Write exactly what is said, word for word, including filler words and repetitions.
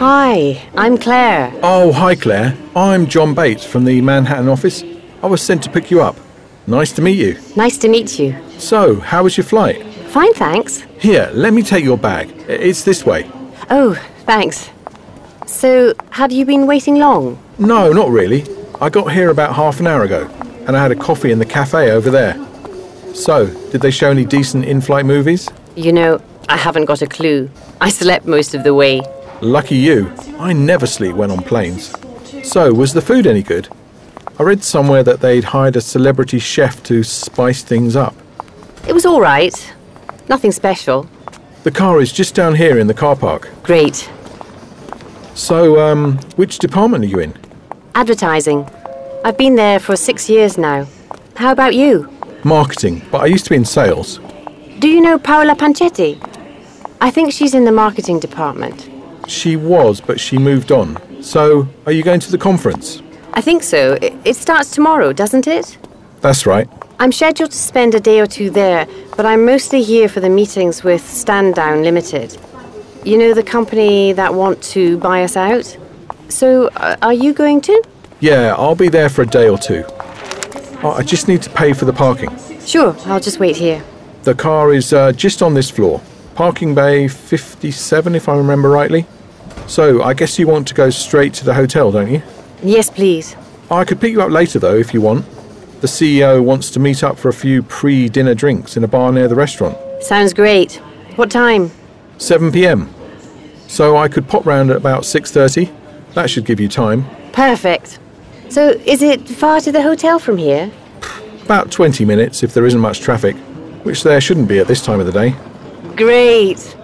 Hi, I'm Claire. Oh, hi Claire. I'm John Bates from the Manhattan office. I was sent to pick you up. Nice to meet you. Nice to meet you. So, how was your flight? Fine, thanks. Here, let me take your bag. It's this way. Oh, thanks. So, had you been waiting long? No, not really. I got here about half an hour ago, and I had a coffee in the cafe over there. So, did they show any decent in-flight movies? You know, I haven't got a clue. I slept most of the way. Lucky you. I never sleep when on planes. So, was the food any good? I read somewhere that they'd hired a celebrity chef to spice things up. It was all right. Nothing special. The car is just down here in the car park. Great. So, um, which department are you in? Advertising. I've been there for six years now. How about you? Marketing, but I used to be in sales. Do you know Paola Pancetti? I think she's in the marketing department. She was, but she moved on. So, are you going to the conference? I think so. It, it starts tomorrow, doesn't it? That's right. I'm scheduled to spend a day or two there, but I'm mostly here for the meetings with Stand Down Limited. You know, the company that want to buy us out? So, uh, are you going to? Yeah, I'll be there for a day or two. Oh, I just need to pay for the parking. Sure, I'll just wait here. The car is uh, just on this floor. Parking bay fifty-seven, if I remember rightly. So, I guess you want to go straight to the hotel, don't you? Yes, please. I could pick you up later, though, if you want. The C E O wants to meet up for a few pre-dinner drinks in a bar near the restaurant. Sounds great. What time? seven p.m. So I could pop round at about six thirty. That should give you time. Perfect. So, is it far to the hotel from here? About twenty minutes if there isn't much traffic, which there shouldn't be at this time of the day. Great.